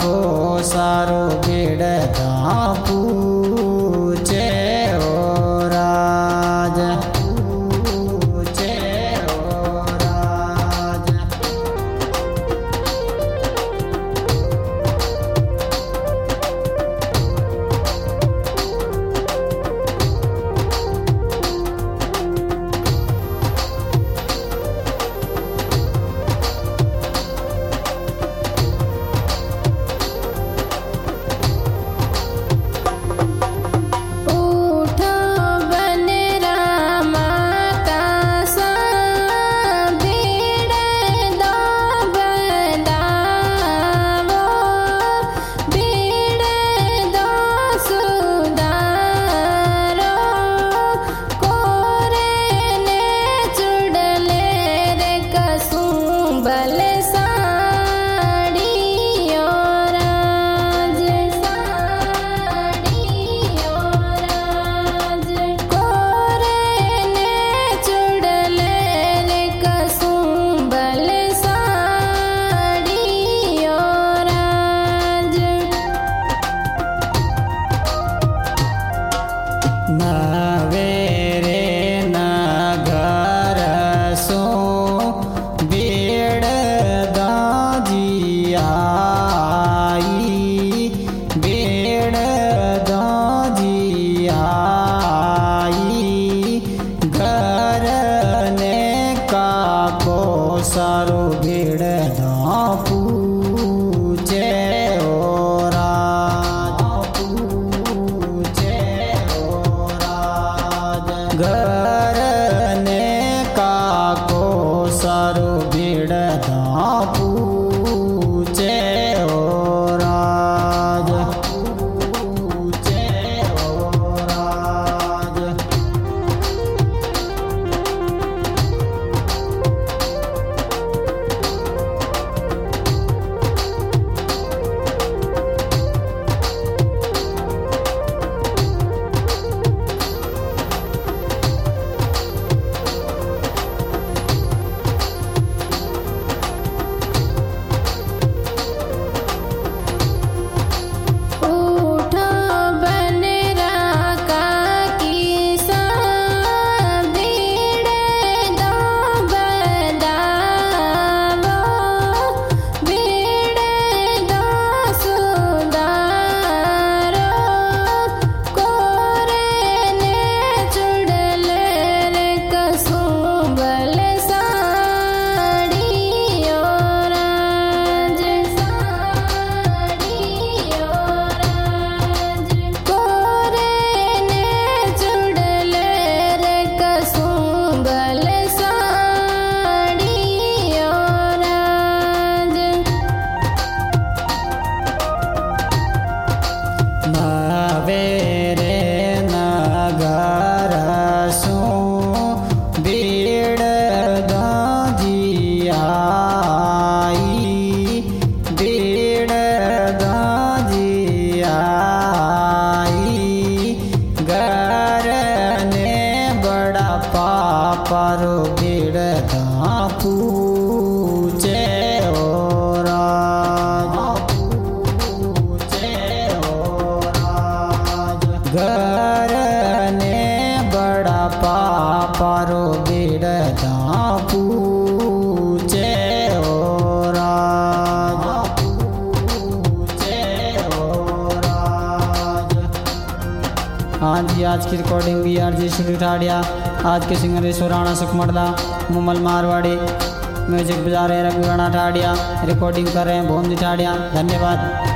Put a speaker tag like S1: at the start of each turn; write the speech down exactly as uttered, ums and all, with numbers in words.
S1: को सारो बिड़दा पूछे ओ राज पूछे ओ राज। सारो बिड़दा पूछे ओ राज पूछे ओ राज। घर ने काको सारो बिड़दा पूछे ओ राज पूछे ओ राज। पारो बिड़दा पूछे ओ राज पूछे ओ राज। घर ने बड़ा पारो बिड़दा पूछे ओ राज पूछे ओ राज। हाँ जी, आज की रिकॉर्डिंग भी आर जी स्टूडियो ठाड़िया। आज के सिंगर सुराणा सुखमरदा मुमल मारवाड़ी, म्यूजिक बजा रहे रघु राणा ठाड़िया, रिकॉर्डिंग कर रहे हैं भोंदी ठाड़िया। धन्यवाद।